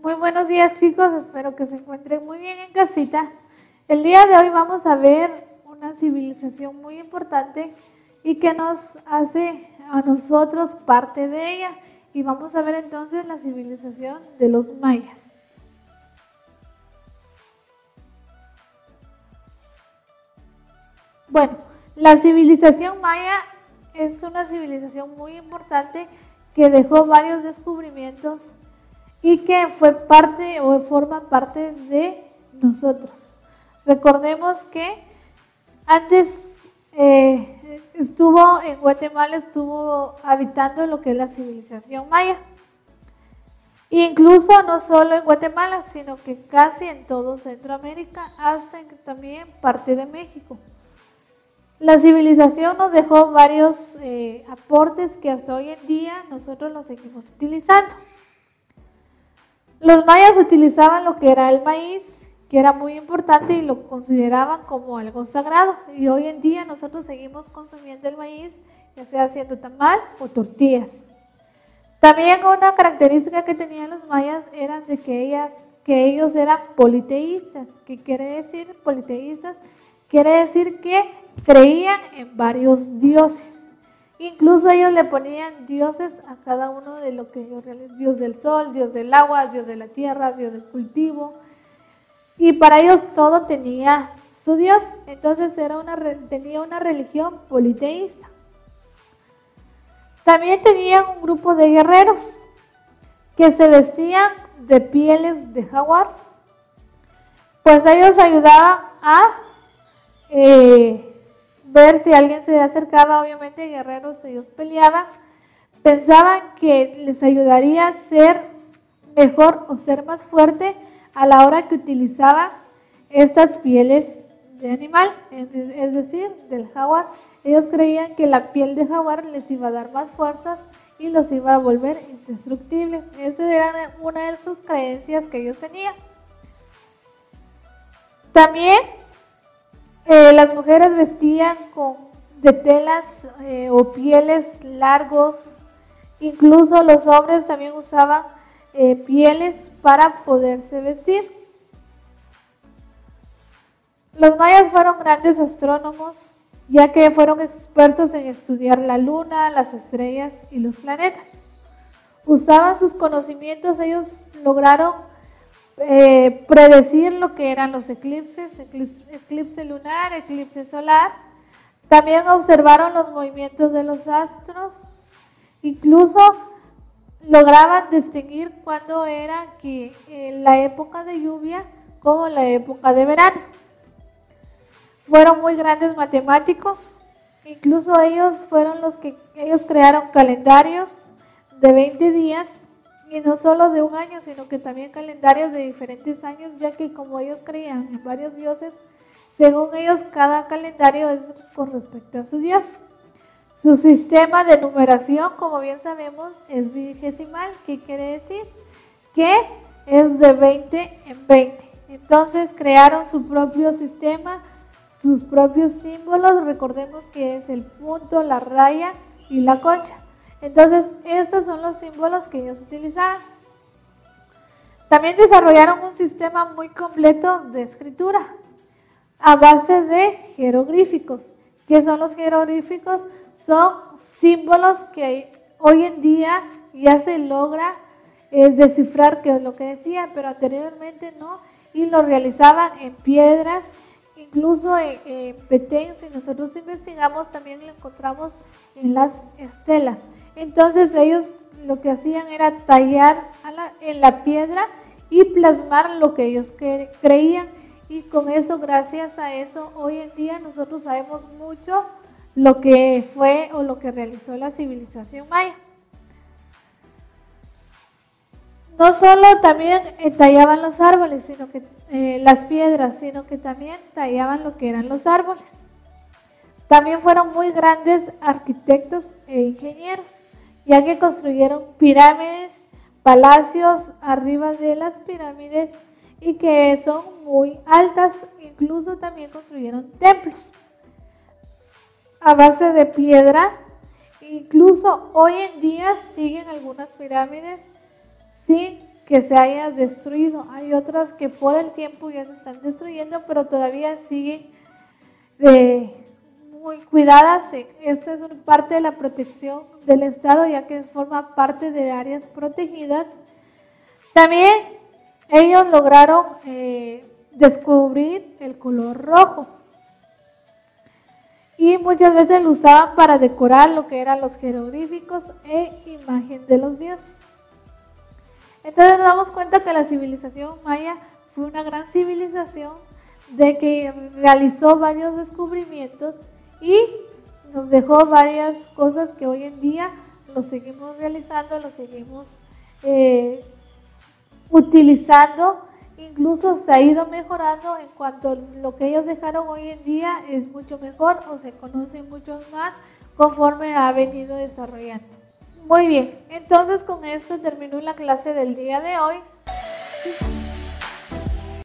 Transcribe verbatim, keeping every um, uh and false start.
Muy buenos días, chicos, espero que se encuentren muy bien en casita. El día de hoy vamos a ver una civilización muy importante y que nos hace a nosotros parte de ella. Y vamos a ver entonces la civilización de los mayas. Bueno, la civilización maya es una civilización muy importante que dejó varios descubrimientos y que fue parte o forma parte de nosotros. Recordemos que antes eh, estuvo en Guatemala, estuvo habitando lo que es la civilización maya. E incluso no solo en Guatemala, sino que casi en todo Centroamérica, hasta en, también parte de México. La civilización nos dejó varios eh, aportes que hasta hoy en día nosotros los seguimos utilizando. Los mayas utilizaban lo que era el maíz, que era muy importante y lo consideraban como algo sagrado. Y hoy en día nosotros seguimos consumiendo el maíz, ya sea haciendo tamal o tortillas. También una característica que tenían los mayas era de que, ellas, que ellos eran politeístas. ¿Qué quiere decir politeístas? Quiere decir que creían en varios dioses. Incluso ellos le ponían dioses a cada uno de lo que ellos realizan. Dios del sol, Dios del agua, Dios de la tierra, Dios del cultivo. Y para ellos todo tenía su Dios. Entonces era una, tenía una religión politeísta. También tenían un grupo de guerreros que se vestían de pieles de jaguar. Pues ellos ayudaban a eh, ver si alguien se acercaba. Obviamente guerreros, ellos peleaban. Pensaban que les ayudaría a ser mejor o ser más fuerte a la hora que utilizaban estas pieles de animal, es decir, del jaguar. Ellos creían que la piel de jaguar les iba a dar más fuerzas y los iba a volver indestructibles. Esa era una de sus creencias que ellos tenían. También eh, las mujeres vestían con, de telas eh, o pieles largos. Incluso los hombres también usaban eh, pieles para poderse vestir. Los mayas fueron grandes astrónomos, ya que fueron expertos en estudiar la luna, las estrellas y los planetas. Usaban sus conocimientos, ellos lograron eh, predecir lo que eran los eclipses, eclipse, eclipse lunar, eclipse solar. También observaron los movimientos de los astros, incluso lograban distinguir cuándo era que, eh, la época de lluvia como la época de verano. Fueron muy grandes matemáticos, incluso ellos fueron los que ellos crearon calendarios de veinte días y no solo de un año, sino que también calendarios de diferentes años, ya que como ellos creían en varios dioses, según ellos cada calendario es con respecto a su dios. Su sistema de numeración, como bien sabemos, es vigesimal. ¿Qué quiere decir? Que es de veinte en veinte. Entonces crearon su propio sistema, sus propios símbolos. Recordemos que es el punto, la raya y la concha. Entonces estos son los símbolos que ellos utilizaban. También desarrollaron un sistema muy completo de escritura a base de jeroglíficos. ¿Qué son los jeroglíficos? Son símbolos que hoy en día ya se logra eh, descifrar qué es lo que decía, pero anteriormente no, y lo realizaban en piedras, incluso en, en Petén. Si nosotros investigamos también lo encontramos en las estelas. Entonces ellos lo que hacían era tallar a la, en la piedra y plasmar lo que ellos cre, creían, y con eso, gracias a eso, hoy en día nosotros sabemos mucho lo que fue o lo que realizó la civilización maya. No solo también eh, tallaban los árboles, sino que eh, las piedras, sino que también tallaban lo que eran los árboles. También fueron muy grandes arquitectos e ingenieros, ya que construyeron pirámides, palacios arriba de las pirámides y que son muy altas. Incluso también construyeron templos a base de piedra. Incluso hoy en día siguen algunas pirámides sin que se haya destruido. Hay otras que por el tiempo ya se están destruyendo, pero todavía siguen eh, muy cuidadas. Esta es una parte de la protección del Estado, ya que forma parte de áreas protegidas. También ellos lograron eh, descubrir el color rojo y muchas veces lo usaban para decorar lo que eran los jeroglíficos e imagen de los dioses. Entonces nos damos cuenta que la civilización maya fue una gran civilización de que realizó varios descubrimientos y nos dejó varias cosas que hoy en día lo seguimos realizando, lo seguimos eh, utilizando. Incluso se ha ido mejorando en cuanto a lo que ellos dejaron hoy en día es mucho mejor o se conoce mucho más conforme ha venido desarrollando. Muy bien, entonces con esto terminó la clase del día de hoy.